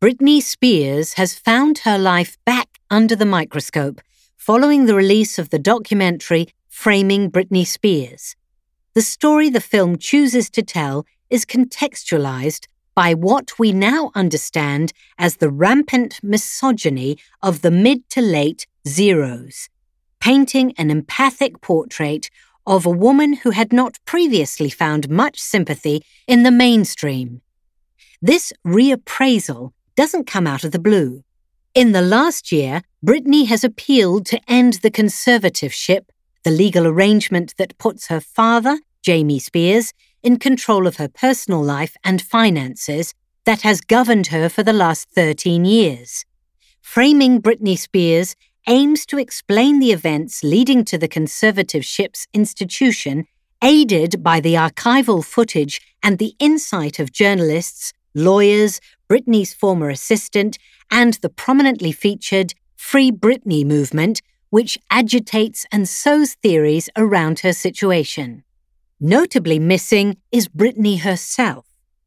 Britney Spears has found her life back under the microscope following the release of the documentary Framing Britney Spears. The story the film chooses to tell is contextualized by what we now understand as the rampant misogyny of the mid to late zeros, painting an empathic portrait of a woman who had not previously found much sympathy in the mainstream. This reappraisal doesn't come out of the blue. In the last year, Britney has appealed to end the conservatorship, the legal arrangement that puts her father, Jamie Spears, in control of her personal life and finances that has governed her for the last 13 years. Framing Britney Spears aims to explain the events leading to the conservatorship's institution, aided by the archival footage and the insight of journalists, lawyers, Britney's former assistant, and the prominently featured Free Britney movement, which agitates and sows theories around her situation. Notably missing is Britney herself.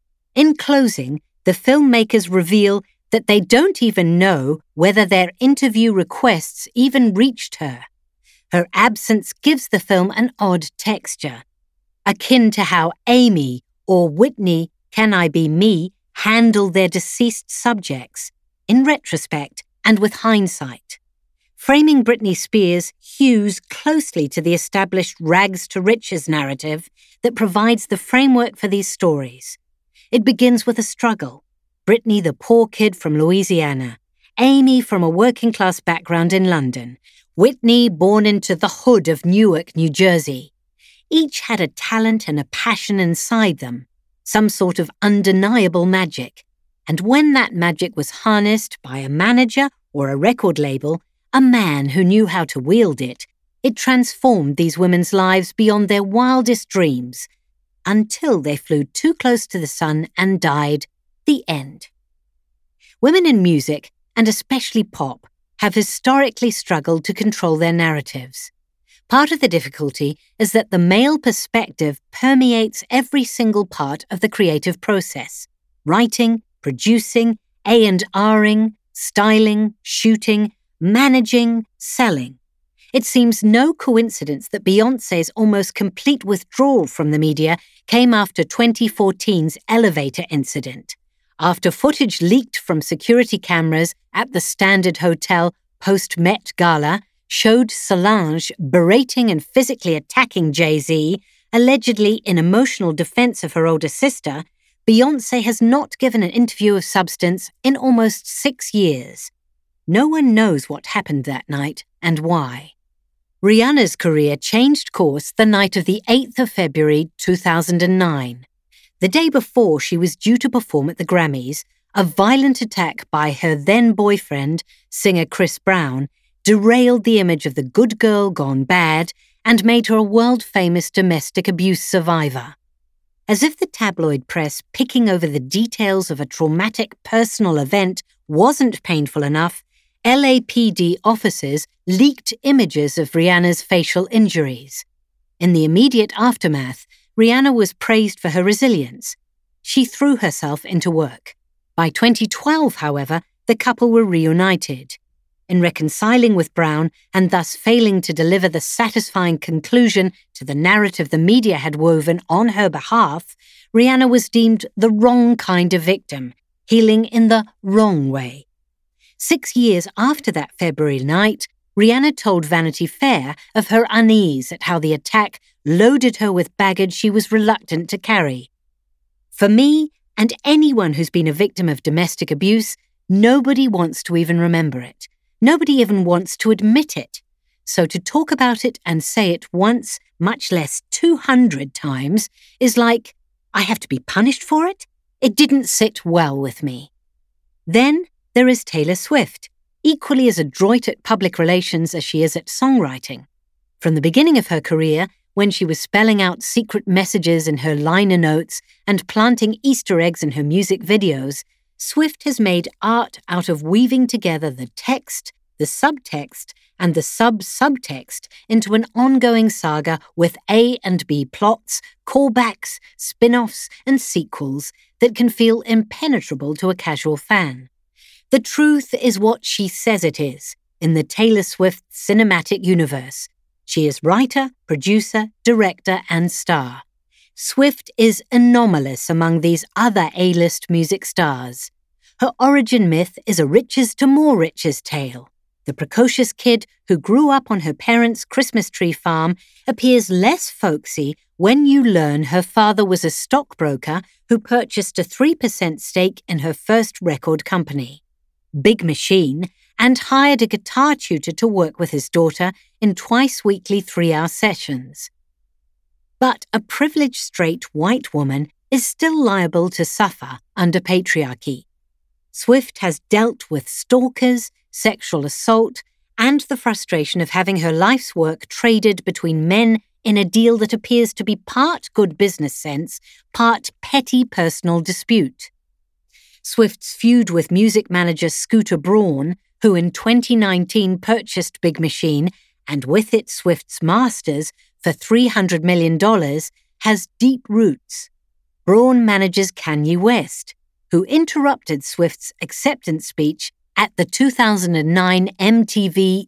In closing, the filmmakers reveal that they don't even know whether their interview requests even reached her. Her absence gives the film an odd texture, akin to how Amy or Whitney, Can I Be Me, handle their deceased subjects, in retrospect and with hindsight. Framing Britney Spears hews closely to the established rags to riches narrative that provides the framework for these stories. It begins with a struggle. Britney, the poor kid from Louisiana, Amy from a working-class background in London, Whitney born into the hood of Newark, New Jersey. Each had a talent and a passion inside them, some sort of undeniable magic. And when that magic was harnessed by a manager or a record label, a man who knew how to wield it, it transformed these women's lives beyond their wildest dreams, until they flew too close to the sun and died. The end. Women in music, and especially pop, have historically struggled to control their narratives. Part of the difficulty is that the male perspective permeates every single part of the creative process: writing, producing, A&Ring, styling, shooting, managing, selling. It seems no coincidence that Beyoncé's almost complete withdrawal from the media came after 2014's elevator incident, after footage leaked from security cameras at the Standard Hotel post-Met Gala showed Solange berating and physically attacking Jay-Z, allegedly in emotional defense of her older sister. Beyoncé has not given an interview of substance in almost 6 years. No one knows what happened that night and why. Rihanna's career changed course the night of the 8th of February 2009. The day before she was due to perform at the Grammys, a violent attack by her then-boyfriend, singer Chris Brown, derailed the image of the good girl gone bad and made her a world-famous domestic abuse survivor. As if the tabloid press picking over the details of a traumatic personal event wasn't painful enough, LAPD officers leaked images of Rihanna's facial injuries. In the immediate aftermath, Rihanna was praised for her resilience. She threw herself into work. By 2012, however, the couple were reunited. In reconciling with Brown and thus failing to deliver the satisfying conclusion to the narrative the media had woven on her behalf, Rihanna was deemed the wrong kind of victim, healing in the wrong way. 6 years after that February night, Rihanna told Vanity Fair of her unease at how the attack loaded her with baggage she was reluctant to carry. For me, and anyone who's been a victim of domestic abuse, nobody wants to even remember it. Nobody even wants to admit it. So to talk about it and say it once, much less 200 times, is like, I have to be punished for it? It didn't sit well with me. Then there is Taylor Swift, equally as adroit at public relations as she is at songwriting. From the beginning of her career, when she was spelling out secret messages in her liner notes and planting Easter eggs in her music videos, Swift has made art out of weaving together the text, the subtext, and the sub-subtext into an ongoing saga with A and B plots, callbacks, spin-offs, and sequels that can feel impenetrable to a casual fan. The truth is what she says it is in the Taylor Swift cinematic universe. She is writer, producer, director, and star. Swift is anomalous among these other A-list music stars. Her origin myth is a riches to more riches tale. The precocious kid who grew up on her parents' Christmas tree farm appears less folksy when you learn her father was a stockbroker who purchased a 3% stake in her first record company, Big Machine, and hired a guitar tutor to work with his daughter in twice-weekly 3-hour sessions. But a privileged straight white woman is still liable to suffer under patriarchy. Swift has dealt with stalkers, sexual assault, and the frustration of having her life's work traded between men in a deal that appears to be part good business sense, part petty personal dispute. Swift's feud with music manager Scooter Braun, who in 2019 purchased Big Machine and with it Swift's masters for $300 million, has deep roots. Braun manages Kanye West, who interrupted Swift's acceptance speech at the 2009 MTV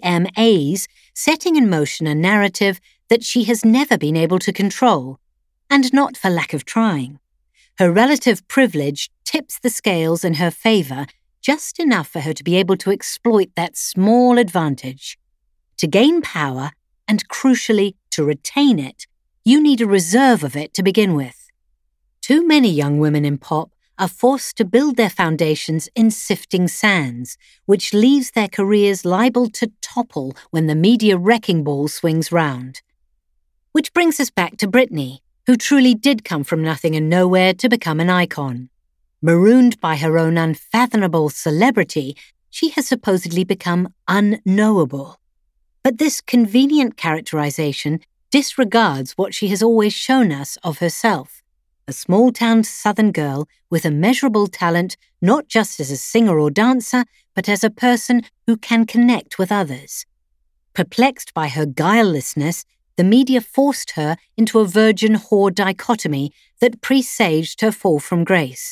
VMAs, setting in motion a narrative that she has never been able to control, and not for lack of trying. Her relative privilege tips the scales in her favor just enough for her to be able to exploit that small advantage. To gain power, and crucially, to retain it, you need a reserve of it to begin with. Too many young women in pop are forced to build their foundations in sifting sands, which leaves their careers liable to topple when the media wrecking ball swings round. Which brings us back to Britney, who truly did come from nothing and nowhere to become an icon. Marooned by her own unfathomable celebrity, she has supposedly become unknowable. But this convenient characterization disregards what she has always shown us of herself. A small-town southern girl with immeasurable talent, not just as a singer or dancer, but as a person who can connect with others. Perplexed by her guilelessness, the media forced her into a virgin-whore dichotomy that presaged her fall from grace.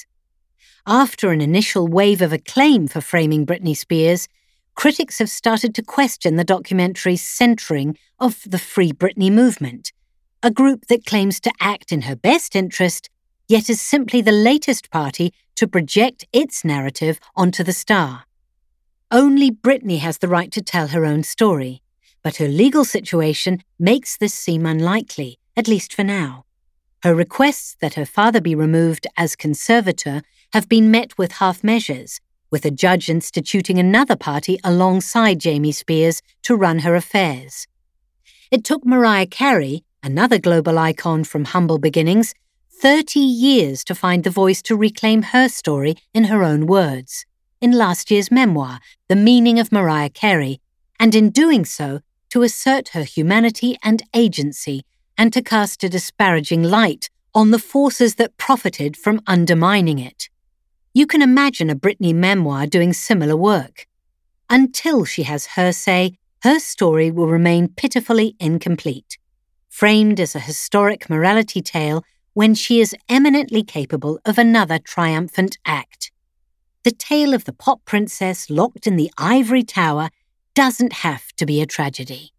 After an initial wave of acclaim for framing Britney Spears, critics have started to question the documentary's centering of the Free Britney movement, a group that claims to act in her best interest, yet is simply the latest party to project its narrative onto the star. Only Britney has the right to tell her own story, but her legal situation makes this seem unlikely, at least for now. Her requests that her father be removed as conservator have been met with half measures, with a judge instituting another party alongside Jamie Spears to run her affairs. It took Mariah Carey, another global icon from humble beginnings, 30 years to find the voice to reclaim her story in her own words, in last year's memoir, The Meaning of Mariah Carey, and in doing so, to assert her humanity and agency, and to cast a disparaging light on the forces that profited from undermining it. You can imagine a Britney memoir doing similar work. Until she has her say, her story will remain pitifully incomplete, framed as a historic morality tale when she is eminently capable of another triumphant act. The tale of the pop princess locked in the ivory tower doesn't have to be a tragedy.